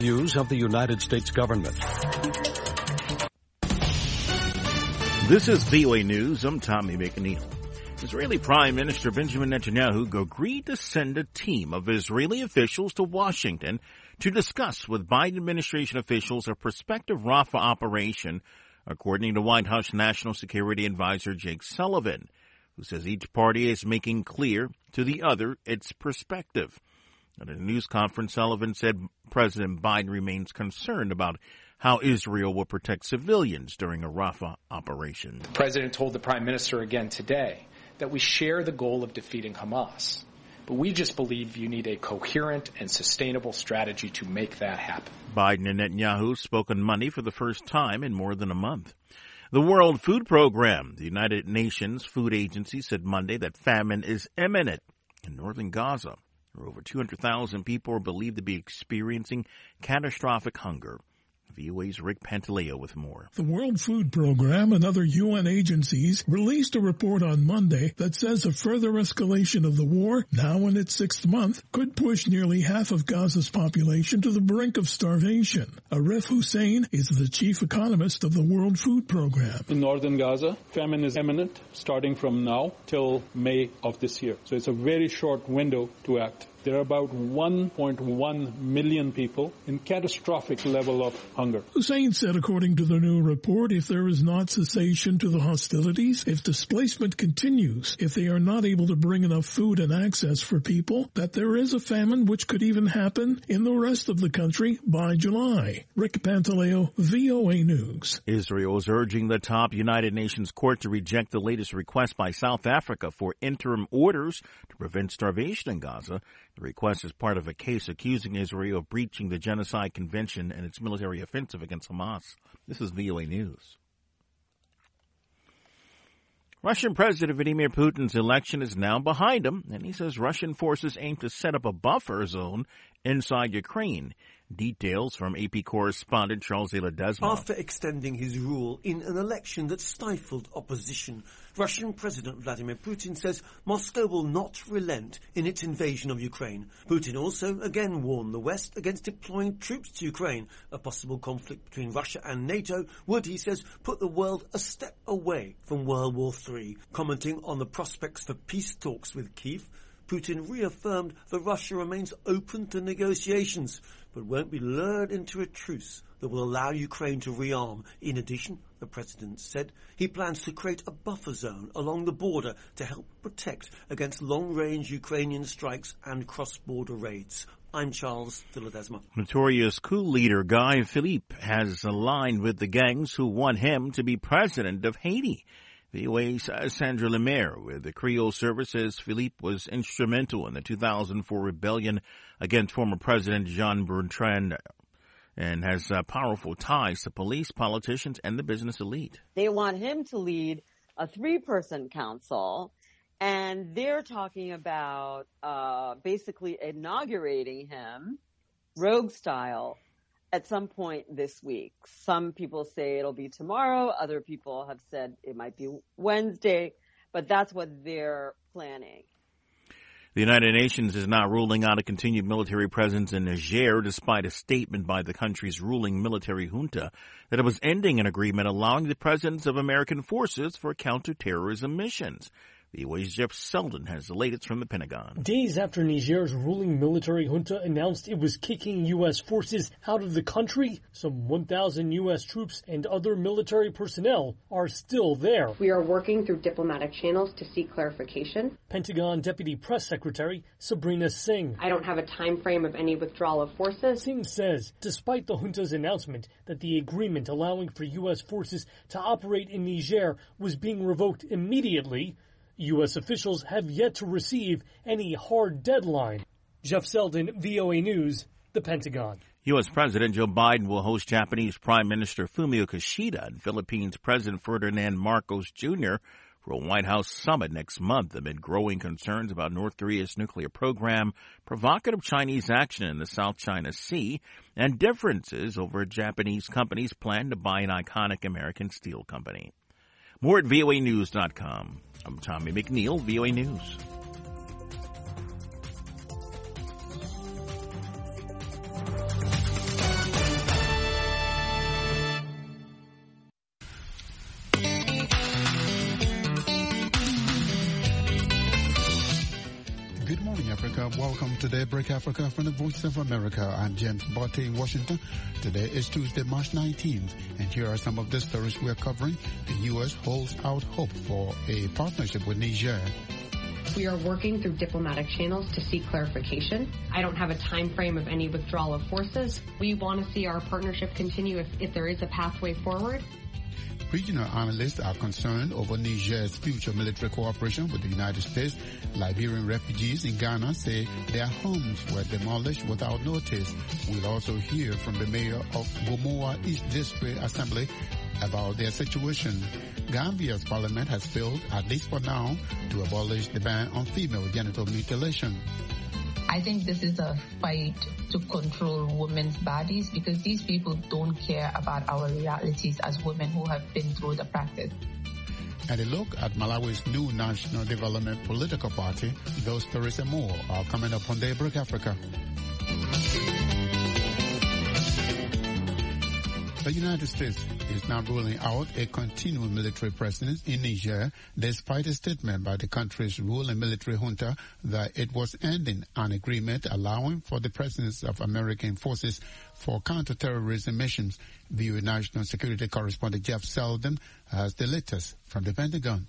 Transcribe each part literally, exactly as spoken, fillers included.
Views of the United States government. This is V O A News. I'm Tommy McNeil. Israeli Prime Minister Benjamin Netanyahu agreed to send a team of Israeli officials to Washington to discuss with Biden administration officials a prospective Rafah operation, according to White House National Security Advisor Jake Sullivan, who says each party is making clear to the other its perspective. At a news conference, Sullivan said President Biden remains concerned about how Israel will protect civilians during a Rafah operation. The President told the Prime Minister again today that we share the goal of defeating Hamas, but we just believe you need a coherent and sustainable strategy to make that happen. Biden and Netanyahu spoke on Monday for the first time in more than a month. The World Food Program, the United Nations Food Agency, said Monday that famine is imminent in northern Gaza, where over two hundred thousand people are believed to be experiencing catastrophic hunger. V O A's Rick Pantaleo with more. The World Food Program and other U N agencies released a report on Monday that says a further escalation of the war, now in its sixth month, could push nearly half of Gaza's population to the brink of starvation. Arif Hussein is the chief economist of the World Food Program. In northern Gaza, famine is imminent, starting from now till May of this year. So it's a very short window to act. There are about one point one million people in catastrophic level of hunger. Hussein said, according to the new report, if there is not cessation to the hostilities, if displacement continues, if they are not able to bring enough food and access for people, that there is a famine which could even happen in the rest of the country by July. Rick Pantaleo, V O A News. Israel is urging the top United Nations court to reject the latest request by South Africa for interim orders to prevent starvation in Gaza. The request is part of a case accusing Israel of breaching the Genocide Convention and its military offensive against Hamas. This is V O A News. Russian President Vladimir Putin's election is now behind him, and he says Russian forces aim to set up a buffer zone inside Ukraine. Details from A P correspondent Charles de Ledesma. After extending his rule in an election that stifled opposition, Russian President Vladimir Putin says Moscow will not relent in its invasion of Ukraine. Putin also again warned the West against deploying troops to Ukraine. A possible conflict between Russia and NATO would, he says, put the world a step away from World War Three. Commenting on the prospects for peace talks with Kyiv, Putin reaffirmed that Russia remains open to negotiations, but won't be lured into a truce that will allow Ukraine to rearm. In addition, the president said he plans to create a buffer zone along the border to help protect against long-range Ukrainian strikes and cross-border raids. I'm Charles de Ledesma. Notorious coup leader Guy Philippe has aligned with the gangs who want him to be president of Haiti. V O A's Sandra Lemaire with the Creole Service says Philippe was instrumental in the two thousand four rebellion against former President Jean Bertrand and has uh, powerful ties to police, politicians, and the business elite. They want him to lead a three-person council, and they're talking about uh, basically inaugurating him, rogue style, at some point this week. Some people say it'll be tomorrow. Other people have said it might be Wednesday, but that's what they're planning. The United Nations is now ruling out a continued military presence in Niger, despite a statement by the country's ruling military junta that it was ending an agreement allowing the presence of American forces for counterterrorism missions. V O A's Jeff Selden has the latest from the Pentagon. Days after Niger's ruling military junta announced it was kicking U S forces out of the country, some one thousand U S troops and other military personnel are still there. We are working through diplomatic channels to seek clarification. Pentagon Deputy Press Secretary Sabrina Singh. I don't have a time frame of any withdrawal of forces. Singh says, despite the junta's announcement that the agreement allowing for U S forces to operate in Niger was being revoked immediately, U S officials have yet to receive any hard deadline. Jeff Selden, V O A News, the Pentagon. U S. President Joe Biden will host Japanese Prime Minister Fumio Kishida and Philippines President Ferdinand Marcos Junior for a White House summit next month amid growing concerns about North Korea's nuclear program, provocative Chinese action in the South China Sea, and differences over a Japanese company's plan to buy an iconic American steel company. More at V O A news dot com. I'm Tommy McNeil, V O A News. to Daybreak Africa from the Voice of America. I'm James Barty in Washington. Today is Tuesday, March nineteenth, and here are some of the stories we are covering. The U S holds out hope for a partnership with Niger. We are working through diplomatic channels to seek clarification. I don't have a time frame of any withdrawal of forces. We want to see our partnership continue if, if there is a pathway forward. Regional analysts are concerned over Niger's future military cooperation with the United States. Liberian refugees in Ghana say their homes were demolished without notice. We'll also hear from the mayor of Gomoa East District Assembly about their situation. Gambia's parliament has failed, at least for now, to abolish the ban on female genital mutilation. I think this is a fight to control women's bodies because these people don't care about our realities as women who have been through the practice. And a look at Malawi's new National Development Political Party. Those stories and more are coming up on Daybreak Africa. The United States is now ruling out a continuing military presence in Niger, despite a statement by the country's ruling military junta that it was ending an agreement allowing for the presence of American forces for counterterrorism missions. V O A National Security Correspondent Jeff Selden has the latest from the Pentagon.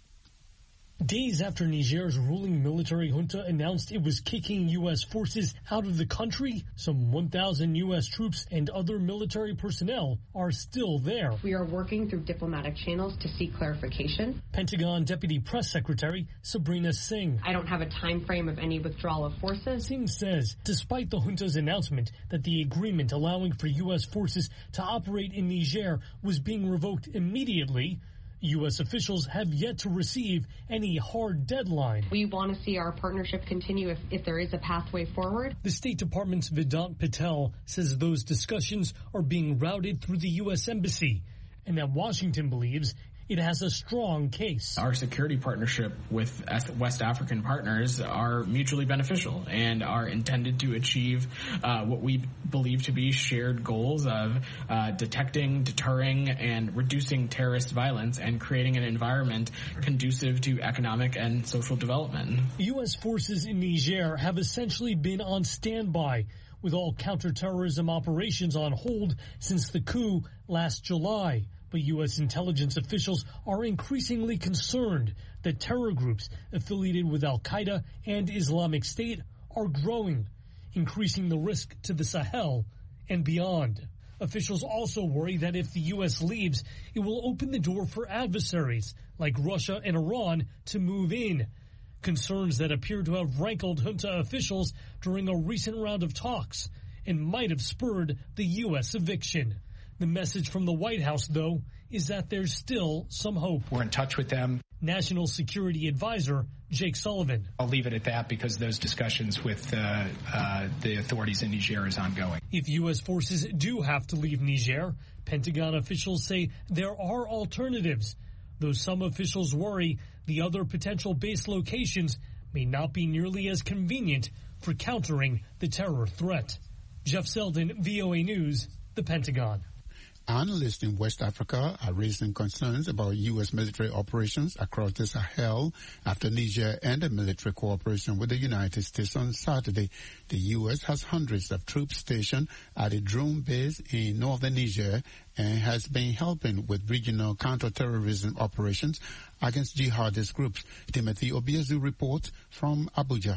Days after Niger's ruling military junta announced it was kicking U S forces out of the country, some one thousand U S troops and other military personnel are still there. We are working through diplomatic channels to seek clarification. Pentagon Deputy Press Secretary Sabrina Singh. I don't have a time frame of any withdrawal of forces. Singh says, despite the junta's announcement that the agreement allowing for U S forces to operate in Niger was being revoked immediately, U S officials have yet to receive any hard deadline. We want to see our partnership continue if, if there is a pathway forward. The State Department's Vedant Patel says those discussions are being routed through the U S Embassy and that Washington believes it has a strong case. Our security partnership with West African partners are mutually beneficial and are intended to achieve uh, what we believe to be shared goals of uh, detecting, deterring, and reducing terrorist violence and creating an environment conducive to economic and social development. U S forces in Niger have essentially been on standby, with all counterterrorism operations on hold since the coup last July. But U S intelligence officials are increasingly concerned that terror groups affiliated with Al-Qaeda and Islamic State are growing, increasing the risk to the Sahel and beyond. Officials also worry that if the U S leaves, it will open the door for adversaries like Russia and Iran to move in. Concerns that appear to have rankled junta officials during a recent round of talks and might have spurred the U S eviction. The message from the White House, though, is that there's still some hope. We're in touch with them. National Security Advisor Jake Sullivan. I'll leave it at that because those discussions with uh, uh, the authorities in Niger is ongoing. If U S forces do have to leave Niger, Pentagon officials say there are alternatives, though some officials worry the other potential base locations may not be nearly as convenient for countering the terror threat. Jeff Selden, V O A News, the Pentagon. Analysts in West Africa are raising concerns about U S military operations across the Sahel after Niger ended military cooperation with the United States on Saturday. The U S has hundreds of troops stationed at a drone base in northern Niger and has been helping with regional counterterrorism operations against jihadist groups. Timothy Obiezu reports from Abuja.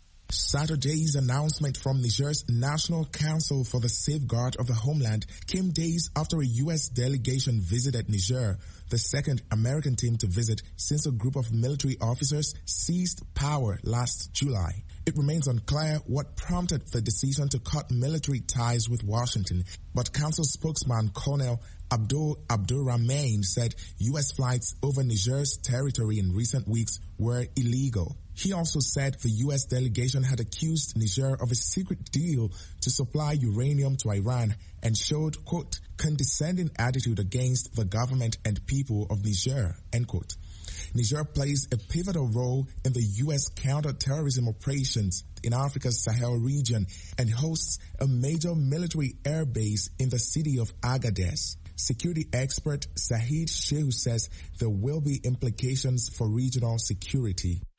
Saturday's announcement from Niger's National Council for the Safeguard of the Homeland came days after a U S delegation visited Niger, the second American team to visit since a group of military officers seized power last July. It remains unclear what prompted the decision to cut military ties with Washington, but Council spokesman Colonel Abdul Abdurrahman said U S flights over Niger's territory in recent weeks were illegal. He also said the U S delegation had accused Niger of a secret deal to supply uranium to Iran and showed, quote, condescending attitude against the government and people of Niger, end quote. Niger plays a pivotal role in the U S counter-terrorism operations in Africa's Sahel region and hosts a major military air base in the city of Agadez. Security expert Sahid Shehu says there will be implications for regional security.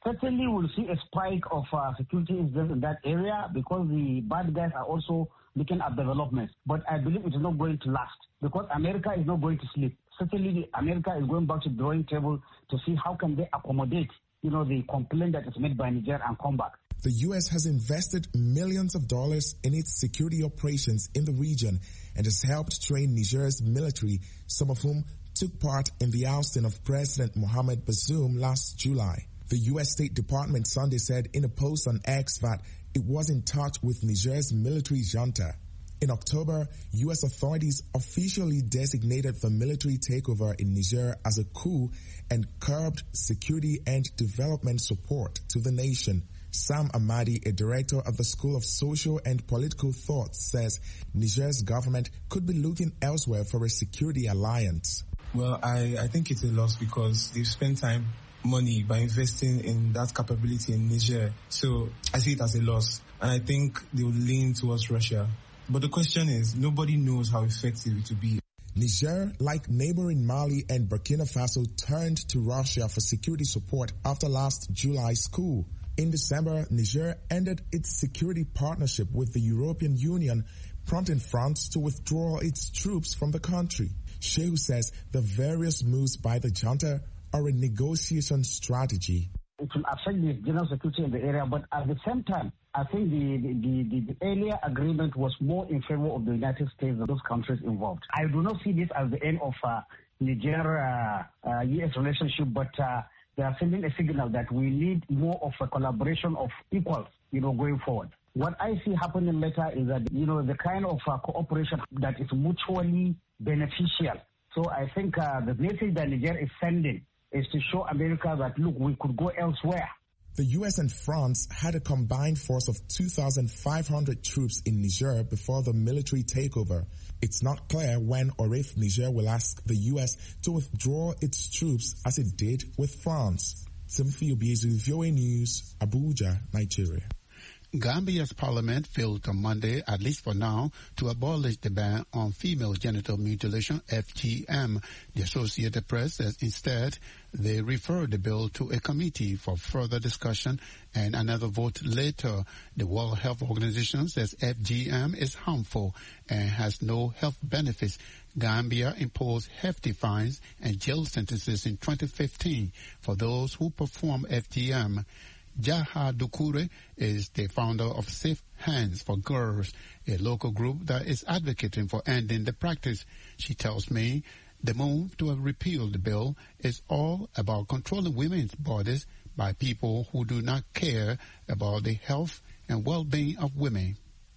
Certainly we'll see a spike of uh, security incidents in that area because the bad guys are also looking at developments. But I believe it is not going to last because America is not going to sleep. Certainly America is going back to the drawing table to see how can they accommodate, you know, the complaint that is made by Niger and come back. The U S has invested millions of dollars in its security operations in the region and has helped train Niger's military, some of whom took part in the ousting of President Mohamed Bazoum last July. The U S State Department Sunday said in a post on X that it was in touch with Niger's military junta. In October, U S authorities officially designated the military takeover in Niger as a coup and curbed security and development support to the nation. Sam Amadi, a director of the School of Social and Political Thought, says Niger's government could be looking elsewhere for a security alliance. Well, I, I think it's a loss because they've spent time, money by investing in that capability in Niger. So I see it as a loss. And I think they will lean towards Russia. But the question is, nobody knows how effective it will be. Niger, like neighboring Mali and Burkina Faso, turned to Russia for security support after last July's coup. In December, Niger ended its security partnership with the European Union, prompting France to withdraw its troops from the country. Shehu says the various moves by the junta are a negotiation strategy. It will affect the general security in the area, but at the same time, I think the, the, the, the earlier agreement was more in favor of the United States than those countries involved. I do not see this as the end of uh, Niger uh, uh, U S relationship, but uh, they are sending a signal that we need more of a collaboration of equals, you know, going forward. What I see happening later is that, you know, the kind of uh, cooperation that is mutually beneficial. So I think uh, the message that Niger is sending is to show America that, look, we could go elsewhere. The U S and France had a combined force of two thousand five hundred troops in Niger before the military takeover. It's not clear when or if Niger will ask the U S to withdraw its troops as it did with France. Timothy Obiezu, V O A News, Abuja, Nigeria. Gambia's parliament failed on Monday, at least for now, to abolish the ban on female genital mutilation, F G M. The Associated Press says instead they referred the bill to a committee for further discussion and another vote later. The World Health Organization says F G M is harmful and has no health benefits. Gambia imposed hefty fines and jail sentences in twenty fifteen for those who perform F G M. Jaha Dukure is the founder of Safe Hands for Girls, a local group that is advocating for ending the practice. She tells me the move to repeal the bill is all about controlling women's bodies by people who do not care about the health and well-being of women.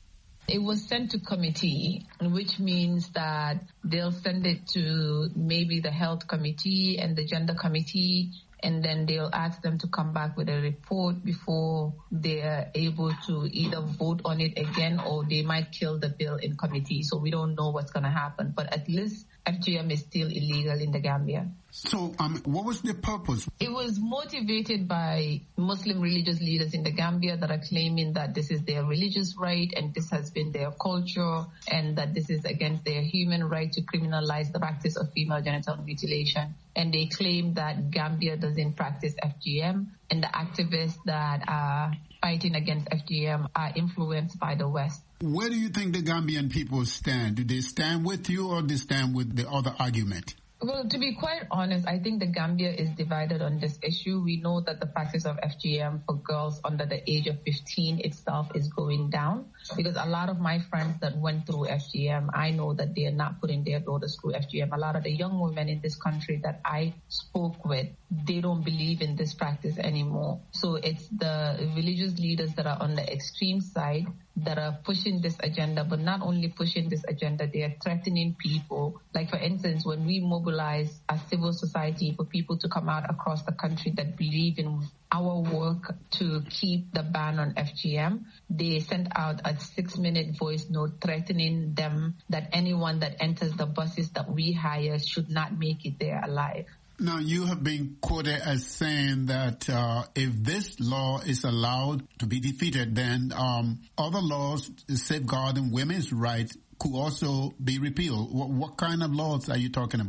It was sent to committee, which means that they'll send it to maybe the health committee and the gender committee, and then they'll ask them to come back with a report before they are able to either vote on it again or they might kill the bill in committee. So we don't know what's going to happen. But at least F G M is still illegal in the Gambia. So um, what was the purpose? It was motivated by Muslim religious leaders in the Gambia that are claiming that this is their religious right and this has been their culture and that this is against their human right to criminalize the practice of female genital mutilation. And they claim that Gambia doesn't practice F G M and the activists that are fighting against F G M are influenced by the West. Where do you think the Gambian people stand? Do they stand with you or they stand with the other argument? Well, to be quite honest, I think the Gambia is divided on this issue. We know that the practice of F G M for girls under the age of fifteen itself is going down because a lot of my friends that went through F G M, I know that they are not putting their daughters through F G M. A lot of the young women in this country that I spoke with, they don't believe in this practice anymore. So it's the religious leaders that are on the extreme side that are pushing this agenda, but not only pushing this agenda, they are threatening people. Like, for instance, when we mobilize as civil society for people to come out across the country that believe in our work to keep the ban on F G M, they sent out a six-minute voice note threatening them that anyone that enters the buses that we hire should not make it there alive. Now, you have been quoted as saying that uh, if this law is allowed to be defeated, then um, other laws safeguarding women's rights could also be repealed. What, what kind of laws are you talking about?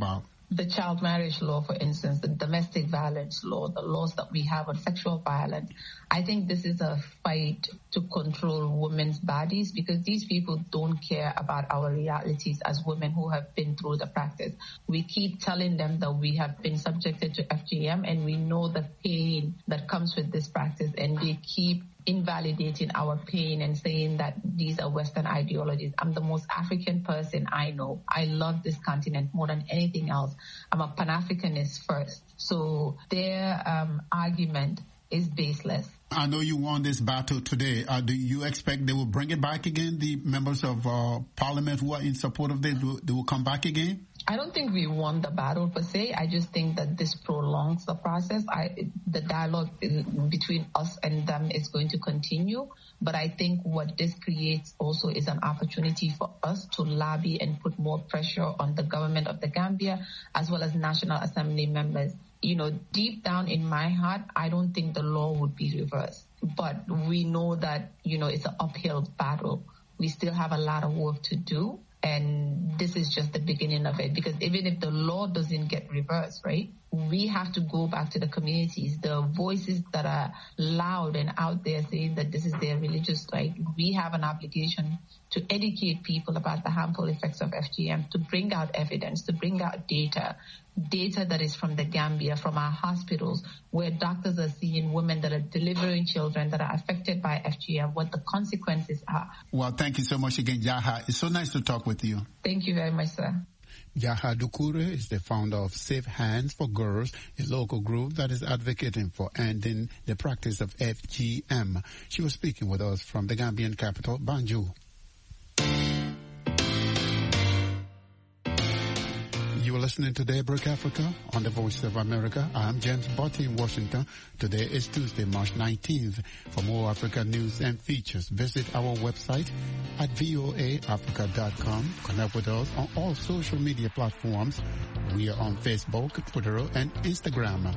The child marriage law, for instance, the domestic violence law, the laws that we have on sexual violence. I think this is a fight to control women's bodies because these people don't care about our realities as women who have been through the practice. We keep telling them that we have been subjected to F G M and we know the pain that comes with this practice, and they keep invalidating our pain and saying that these are Western ideologies. I'm the most African person I know. I love this continent more than anything else. I'm a Pan-Africanist first. So their um, argument is baseless. I know you won this battle today. Uh, do you expect they will bring it back again? The members of uh, parliament who are in support of this, they will come back again? I don't think we won the battle per se. I just think that this prolongs the process. I, the dialogue between us and them is going to continue. But I think what this creates also is an opportunity for us to lobby and put more pressure on the government of the Gambia as well as National Assembly members. You know, deep down in my heart, I don't think the law would be reversed. But we know that, you know, it's an uphill battle. We still have a lot of work to do. And this is just the beginning of it, because even if the law doesn't get reversed, right, we have to go back to the communities, the voices that are loud and out there saying that this is their religious right. We have an obligation to educate people about the harmful effects of F G M, to bring out evidence, to bring out data, data that is from the Gambia, from our hospitals, where doctors are seeing women that are delivering children that are affected by F G M, what the consequences are. Well, thank you so much again, Yaha. It's so nice to talk with you. Thank you very much, sir. Yaha Doucouré is the founder of Safe Hands for Girls, a local group that is advocating for ending the practice of F G M. She was speaking with us from the Gambian capital, Banjul. You are listening to Daybreak Africa on the Voice of America. I'm James Botti in Washington. Today is Tuesday, March nineteenth. For more Africa news and features, visit our website at voa africa dot com. Connect with us on all social media platforms. We are on Facebook, Twitter, and Instagram.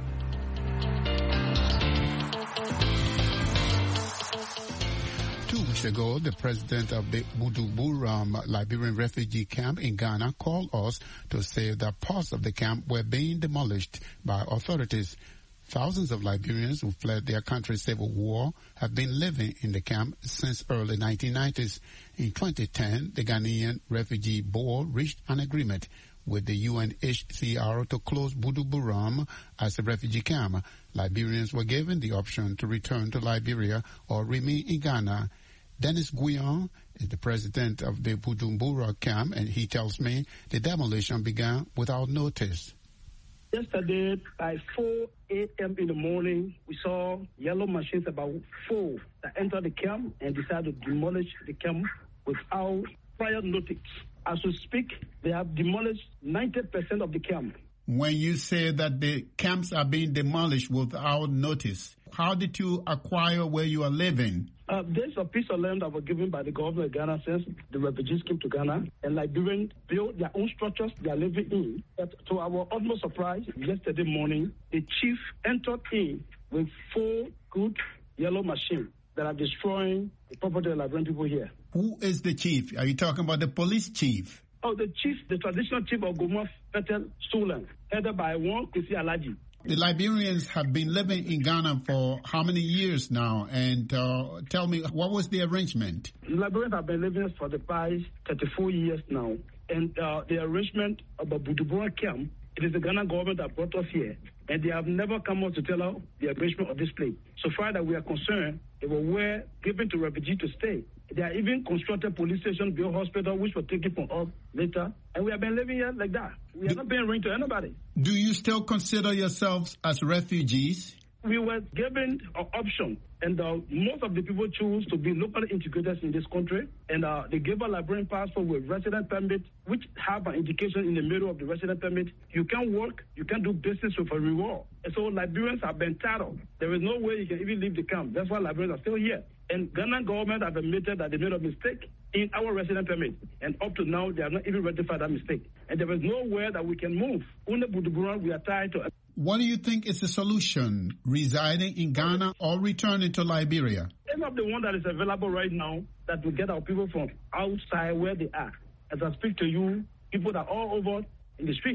Two weeks ago, the president of the Buduburam Liberian refugee camp in Ghana called us to say that parts of the camp were being demolished by authorities. Thousands of Liberians who fled their country's civil war have been living in the camp since early nineteen nineties. In twenty ten, the Ghanaian Refugee Board reached an agreement with the U N H C R to close Buduburam as a refugee camp. Liberians were given the option to return to Liberia or remain in Ghana. Dennis Guyon is the president of the Buduburam camp, and he tells me the demolition began without notice. Yesterday, by four a.m. in the morning, we saw yellow machines, about four, that entered the camp and decided to demolish the camp without prior notice. As we speak, they have demolished ninety percent of the camp. When you say that the camps are being demolished without notice, how did you acquire where you are living? Uh, there's a piece of land that was given by the government of Ghana since the refugees came to Ghana, and Liberians built their own structures they are living in. But to our utmost surprise, yesterday morning, the chief entered in with four good yellow machines that are destroying the property of Liberian people here. Who is the chief? Are you talking about the police chief? Oh, the chief, the traditional chief of Goma Petel Stolen, headed by one Kwesi Alaji. The Liberians have been living in Ghana for how many years now? And uh, tell me, what was the arrangement? Liberians have been living for the past thirty-four years now. And uh, the arrangement of the Buduburam camp, it is the Ghana government that brought us here. And they have never come out to tell us the arrangement of this place. So far that we are concerned, they were were given to refugees to stay. They are even constructed police station, built hospital, which were taken from us later. And we have been living here like that. We are not being ring to anybody. Do you still consider yourselves as refugees? We were given an option, and uh, most of the people choose to be locally integrated in this country. And uh, they gave a Liberian passport with resident permit, which have an indication in the middle of the resident permit. You can work, you can do business with a reward. And so Liberians have been entitled. There is no way you can even leave the camp. That's why Liberians are still here. And Ghana government have admitted that they made a mistake in our resident permit. And up to now, they have not even rectified that mistake. And there is nowhere that we can move. Under Buduburam, we are tied to. What do you think is the solution? Residing in Ghana or returning to Liberia? Any of the one that is available right now that will get our people from outside where they are. As I speak to you, people are all over in the street.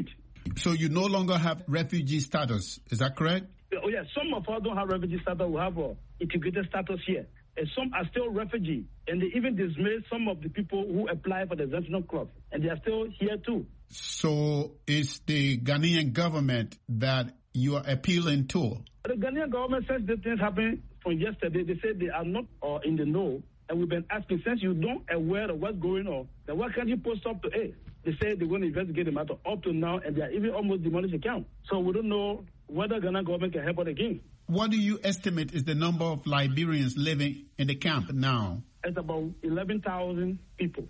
So you no longer have refugee status, is that correct? Oh, yeah, some of us don't have refugee status. We have uh, integrated status here. And some are still refugee. And they even dismissed some of the people who apply for the exemption clause. And they are still here too. So it's the Ghanaian government that you are appealing to? The Ghanaian government says the things happened from yesterday. They said they are not uh, in the know. And we've been asking, since you don't aware of what's going on, then why can't you post up to A? They say they're going to investigate the matter up to now, and they are even almost demolished the camp. So we don't know whether Ghana government can help us again. What do you estimate is the number of Liberians living in the camp now? It's about eleven thousand people.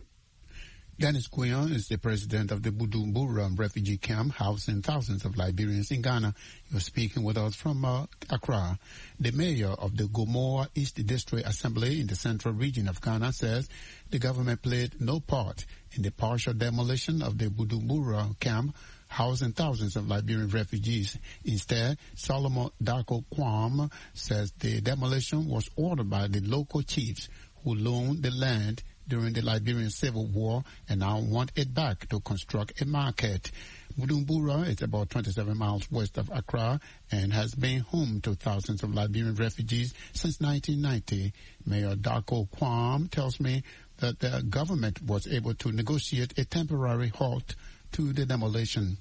Dennis Quayon is the president of the Bujumbura refugee camp, housing thousands of Liberians in Ghana. You're speaking with us from uh, Accra. The mayor of the Gomoa East District Assembly in the central region of Ghana says the government played no part in the partial demolition of the Bujumbura camp, housing thousands of Liberian refugees. Instead, Solomon Darko Kwam says the demolition was ordered by the local chiefs who loaned the land during the Liberian Civil War and now want it back to construct a market. Bujumbura is about twenty-seven miles west of Accra and has been home to thousands of Liberian refugees since nineteen ninety. Mayor Darko Kwam tells me that the government was able to negotiate a temporary halt to the demolition.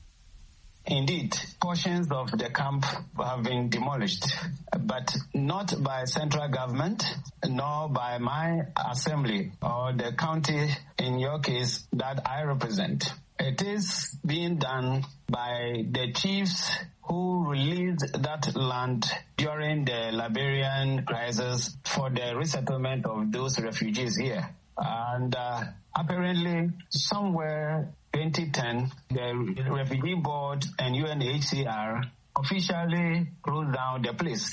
Indeed, portions of the camp have been demolished, but not by central government, nor by my assembly or the county, in your case, that I represent. It is being done by the chiefs who released that land during the Liberian crisis for the resettlement of those refugees here. And uh, apparently, somewhere twenty ten, the Refugee Board and U N H C R officially closed down the place.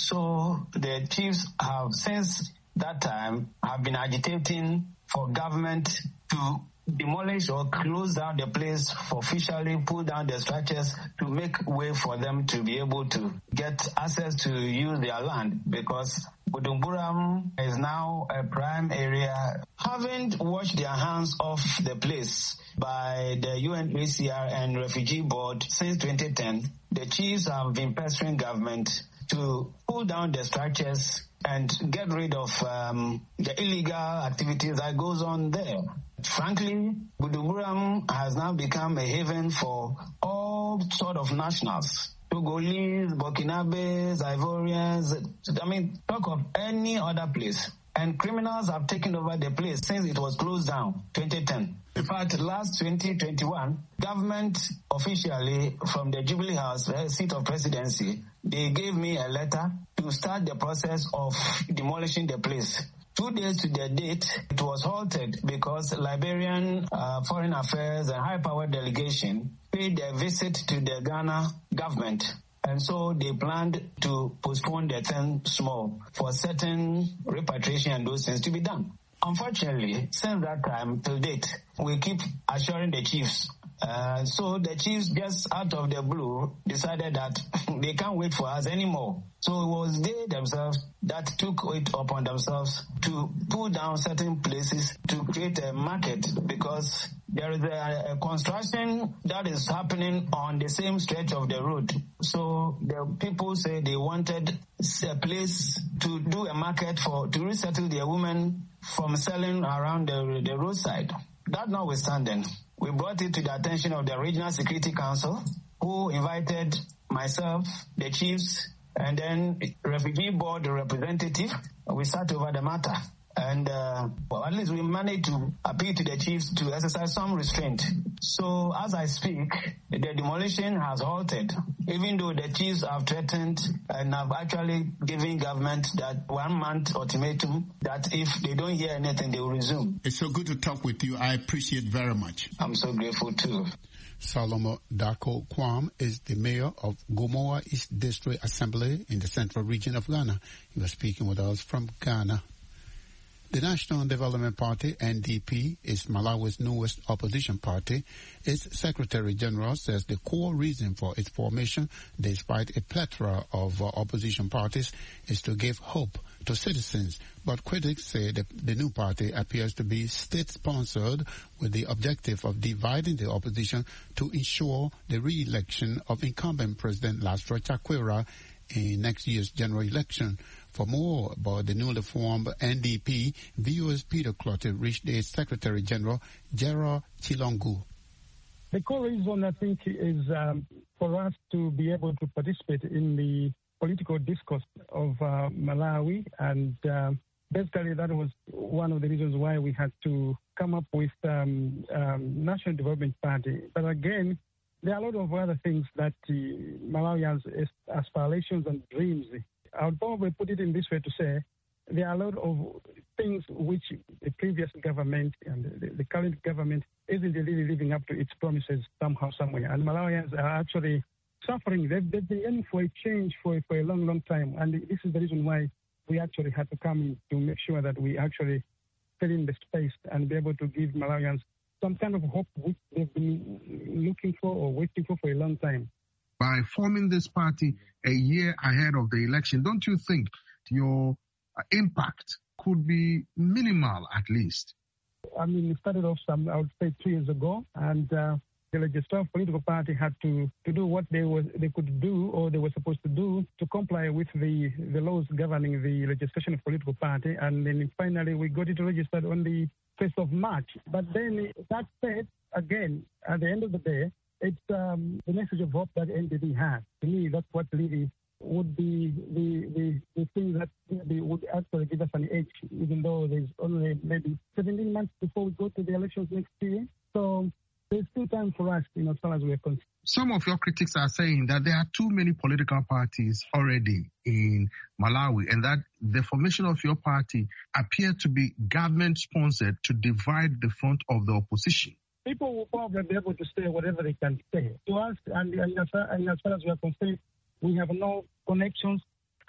So the chiefs have, since that time, have been agitating for government to demolish or close down the place, for officially pull down the structures to make way for them to be able to get access to use their land, because Bujumbura is now a prime area. Having washed their hands off the place by the U N H C R and Refugee Board since twenty ten, the chiefs have been pestering government to pull down the structures and get rid of um, the illegal activities that goes on there. Frankly, Bujumbura has now become a haven for all sort of nationals. Togolese, Burkinabes, Ivorians, I mean, talk of any other place. And criminals have taken over the place since it was closed down, twenty ten. In fact, last twenty twenty-one, government officially from the Jubilee House, the seat of presidency, they gave me a letter to start the process of demolishing the place. Two days to the date, it was halted because Liberian uh, Foreign Affairs and High Power Delegation paid a visit to the Ghana government. And so they planned to postpone the thing small for certain repatriation and those things to be done. Unfortunately, since that time till date, we keep assuring the chiefs. Uh, so the chiefs just out of the blue decided that they can't wait for us anymore. So it was they themselves that took it upon themselves to pull down certain places to create a market, because there is a, a construction that is happening on the same stretch of the road. So the people say they wanted a place to do a market for, to resettle their women from selling around the, the roadside. That notwithstanding, we brought it to the attention of the Regional Security Council, who invited myself, the chiefs, and then Refugee Board representative. We sat over the matter. And uh, well, at least we managed to appeal to the chiefs to exercise some restraint. So as I speak, the demolition has halted, even though the chiefs have threatened and have actually given government that one month ultimatum that if they don't hear anything, they will resume. It's so good to talk with you. I appreciate very much. I'm so grateful too. Solomon Darko Kwam is the mayor of Gomoa East District Assembly in the central region of Ghana. He was speaking with us from Ghana. The National Development Party, N D P, is Malawi's newest opposition party. Its Secretary General says the core reason for its formation, despite a plethora of uh, opposition parties, is to give hope to citizens. But critics say that the new party appears to be state-sponsored with the objective of dividing the opposition to ensure the re-election of incumbent President Lázaro Chakwera in next year's general election. For more about the newly formed N D P, V O A's Peter Clottey reached the Secretary General, Gerald Chilongo. The core reason, I think, is um, for us to be able to participate in the political discourse of uh, Malawi, and uh, basically that was one of the reasons why we had to come up with um, um, National Development Party. But again, there are a lot of other things that uh, Malawians' aspirations and dreams. I would probably put it in this way to say there are a lot of things which the previous government and the, the current government isn't really living up to its promises somehow, somewhere. And Malawians are actually suffering. They've, they've been aiming for a change for, for a long, long time. And this is the reason why we actually had to come in to make sure that we actually fill in the space and be able to give Malawians some kind of hope which they've been looking for or waiting for for a long time. By forming this party a year ahead of the election, don't you think your uh, impact could be minimal at least? I mean, it started off some, I would say, two years ago, and uh, the legislative political party had to, to do what they were they could do or they were supposed to do to comply with the, the laws governing the legislation of political party, and then finally we got it registered on the first of March. But then that said, again, at the end of the day, it's um, the message of hope that N D P has. To me, that's what really would be the, the, the thing that maybe would actually give us an edge, even though there's only maybe seventeen months before we go to the elections next year. So there's still time for us, you know, as far as we're concerned. Some of your critics are saying that there are too many political parties already in Malawi, and that the formation of your party appear to be government-sponsored to divide the front of the opposition. People will probably be able to say whatever they can say. To us, and, and, as, far, and as far as we are concerned, we have no connections,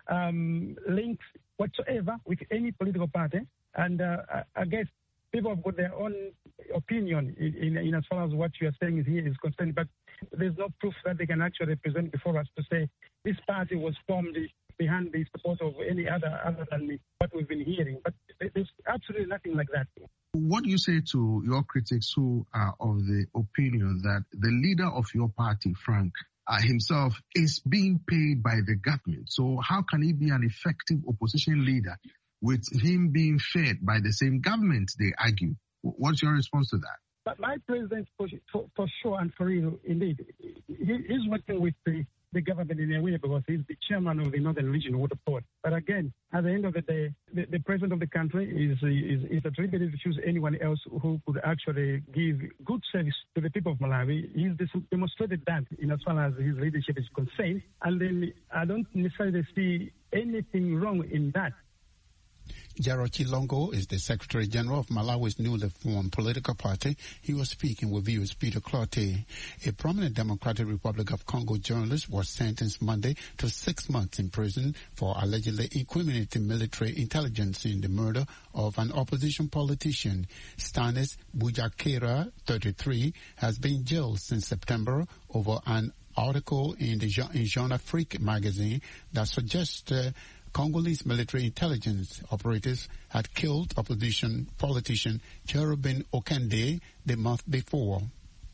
um, links whatsoever with any political party. And uh, I, I guess people have got their own opinion in, in, in as far as what you are saying here is concerned, but there's no proof that they can actually present before us to say this party was formed behind the support of any other other than what we've been hearing. But there's absolutely nothing like that. What do you say to your critics who are of the opinion that the leader of your party, Frank, uh, himself is being paid by the government? So how can he be an effective opposition leader with him being fed by the same government, they argue? What's your response to that? But my president, for, for, for sure and for real, indeed, he, he's working with the, the government in a way because he's the chairman of the Northern Region Water Board. But again, at the end of the day, the, the president of the country is, is, is at liberty to choose anyone else who could actually give good service to the people of Malawi. He's demonstrated that in as far as his leadership is concerned. And then I don't necessarily see anything wrong in that. Gerald Chilongo is the Secretary General of Malawi's newly formed political party. He was speaking with V O A's Peter Clottey. A prominent Democratic Republic of Congo journalist was sentenced Monday to six months in prison for allegedly incriminating military intelligence in the murder of an opposition politician. Stanis Bujakera, thirty-three, has been jailed since September over an article in the in Jeune Afrique magazine that suggests uh, Congolese military intelligence operators had killed opposition politician Cherubin Okende the month before.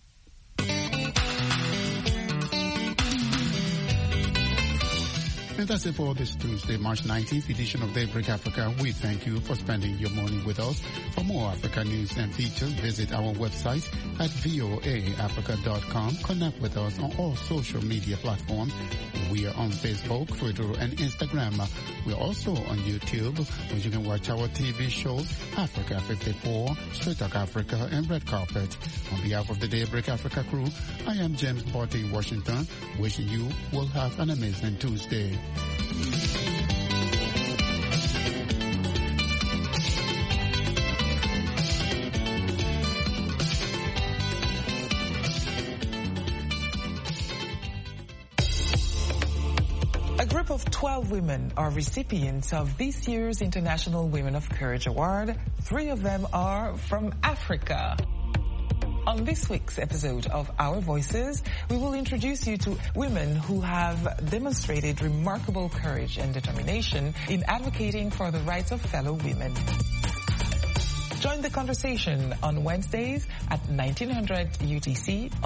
And that's it for this Tuesday, March nineteenth edition of Daybreak Africa. We thank you for spending your morning with us. For more Africa news and features, visit our website at voa africa dot com. Connect with us on all social media platforms. We are on Facebook, Twitter, and Instagram. We're also on YouTube, where you can watch our T V shows, Africa fifty-four, Straight Talk Africa, and Red Carpet. On behalf of the Daybreak Africa crew, I am James Barty, Washington, wishing you will have an amazing Tuesday. A group of twelve women are recipients of this year's International Women of Courage Award. Three of them are from Africa. On this week's episode of Our Voices, we will introduce you to women who have demonstrated remarkable courage and determination in advocating for the rights of fellow women. Join the conversation on Wednesdays at nineteen hundred U T C